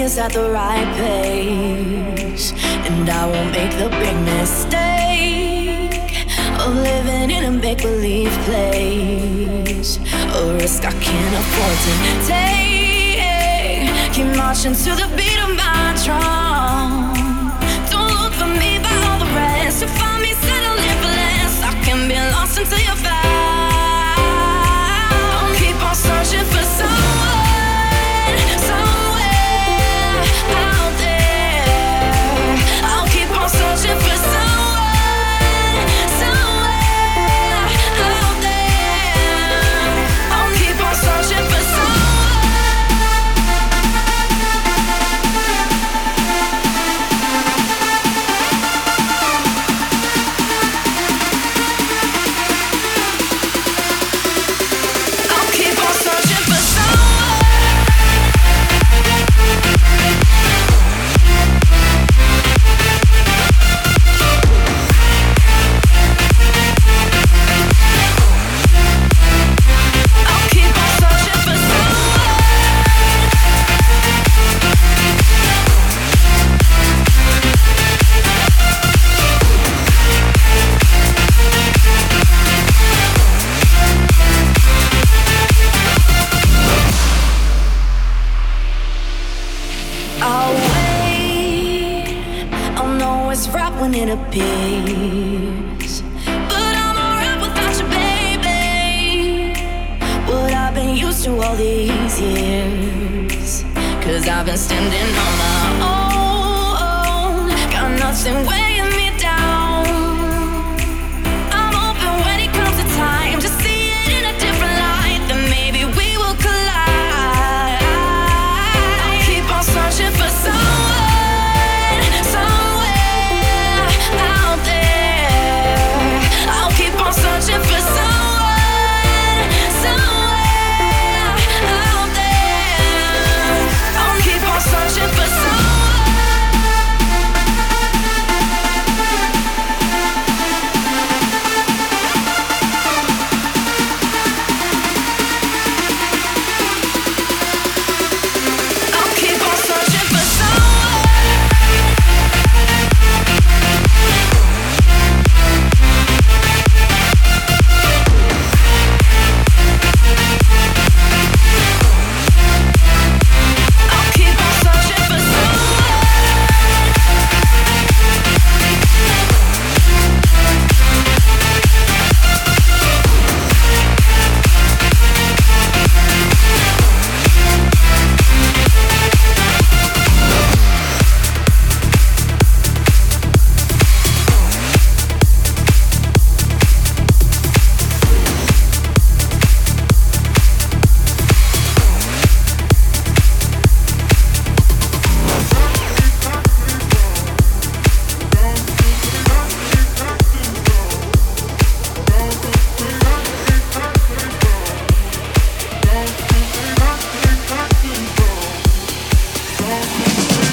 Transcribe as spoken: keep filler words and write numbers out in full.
is at the right place, and I won't make the big mistake of living in a make-believe place, a risk I can't afford to take. Keep marching to the beat of my drum. Don't look for me by all the rest. You find me settling for less. I can be lost until you're found. I'll keep on searching for someone, somewhere out there. I'll keep on searching for someone, somewhere out there. I'll keep on searching for someone. I'll wait, I'll know it's right when it appears, but I'm alright without you, baby. What I've been used to all these years, cause I've been standing on my own. Got nothing waiting.